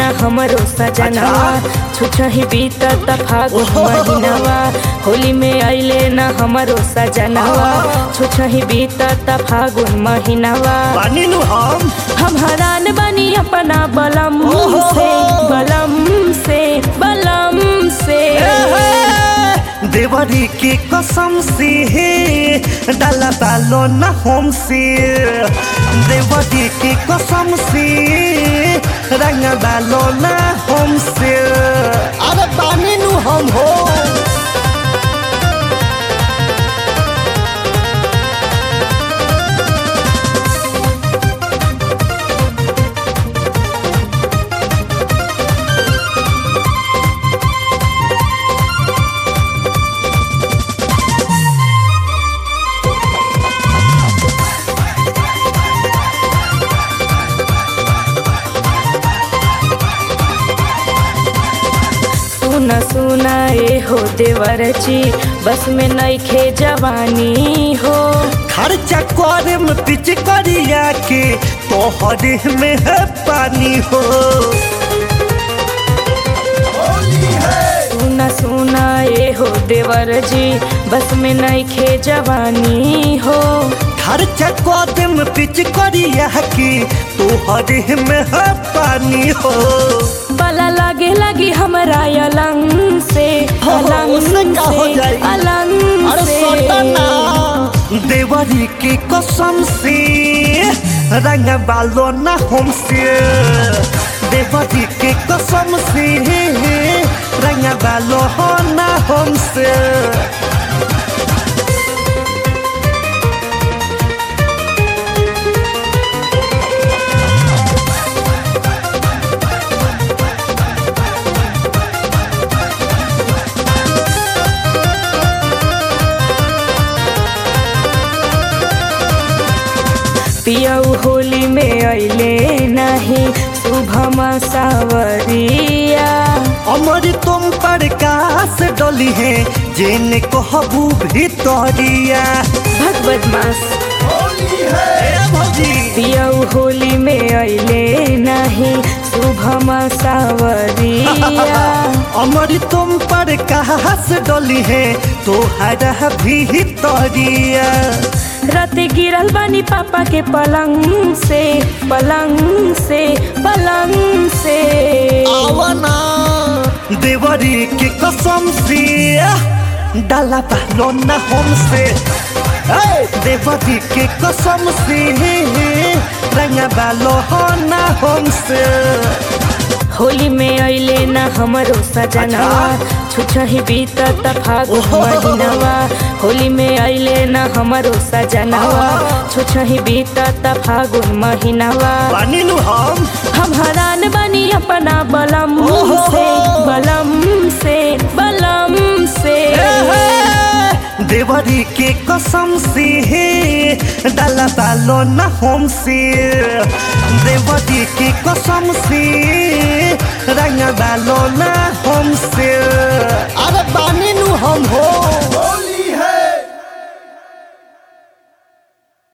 ना हमरो सजनवा छुछही बीतत फागुन महीनवा होली में अइले ना हमरो सजनवा छुछही बीतत फागुन महीनवा हम हैरान बनी अपना बलम से बलम से बलम से देवरी की कसम से डाला डालो न हमसे देवरी की कसम से रंग डालो न हमसे अरे बानी नु हम हो सुना सुना ए हो देवर जी बस में नइखे जवानी हो खर्चा करे में पिच करिया के तोहरे में है पानी हो सुना सुना ए हो देवर जी बस में नइखे जवानी हो खर्चा करे में पिच करिया के तोहरे में है पानी हो बला लागे लगी हमरा अलंग से अलंग से अलंग से देवरी की कसम से रंग बालो न हमसे देवरी की कसम से रंग बालो हो न हमसे पियाऊ होली में अइले नहीं शुभम सावरिया अमर तुम पर कास डोली है जेने को हबू भितरिया भगवत मास भौजी पियाऊ होली में अइले नहीं शुभम सावरिया अमर तुम पर कास डोली है तोहरा भितरिया रात गिरल बानी पापा के पलंग से पलंग से पलंग से आवना देवरी की कसम से डाला पहलो न हमसे देवरी की कसम से रंग बालो हो न हमसे होली में अइले ना हमरो सजनवा छुछही बीतत फागुन महीनवा होली में अइले ना हमरो सजनवा छुछही बीतत फागुन महीनवा हम हैरान बनी अपना बलम से बलम से बलम से देवरी के कसम से डाला डालो न हमसे देवरी के कसम से रंग डालो न